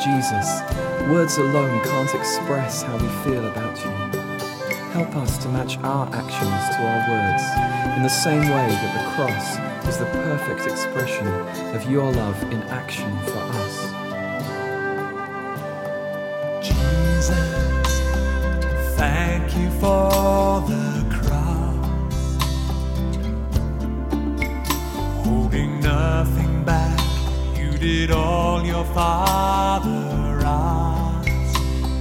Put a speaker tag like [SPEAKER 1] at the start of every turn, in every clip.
[SPEAKER 1] Jesus, words alone can't express how we feel about you. Help us to match our actions to our words in the same way that the cross is the perfect expression of your love in action for us.
[SPEAKER 2] Jesus, thank you for the cross, holding nothing back. You did all your Father asked.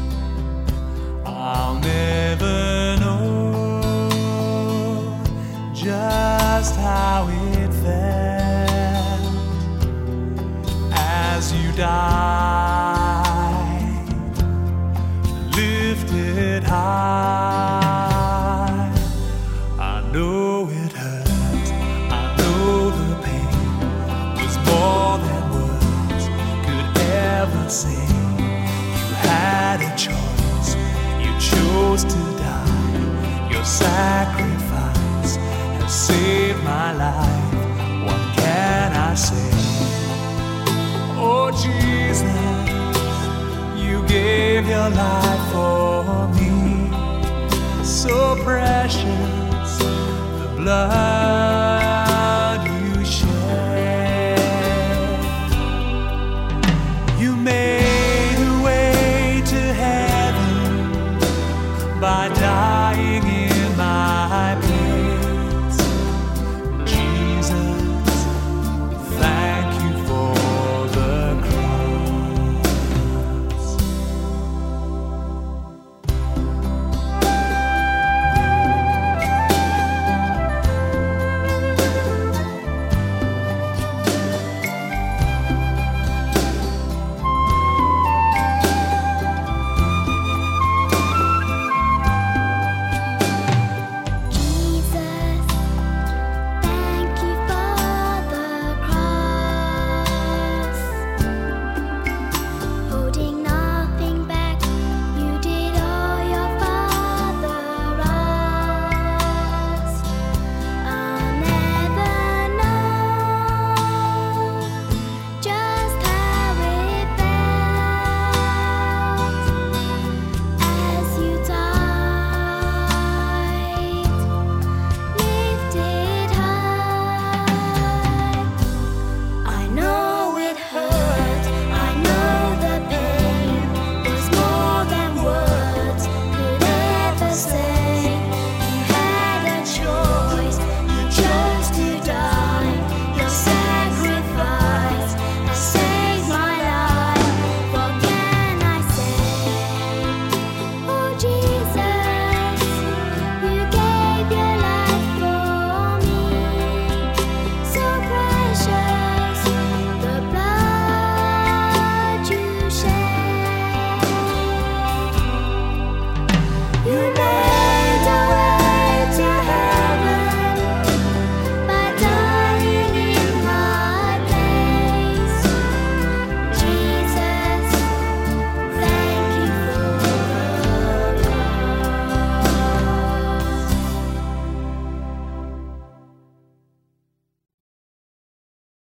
[SPEAKER 2] I'll never know just how it felt as you died, lifted high. I know it hurt, I know the pain was more than words could ever say. You had a choice, you chose to die. Your sacrifice has saved my life. What can I say? Oh Jesus, you gave your life for me. So precious, the blood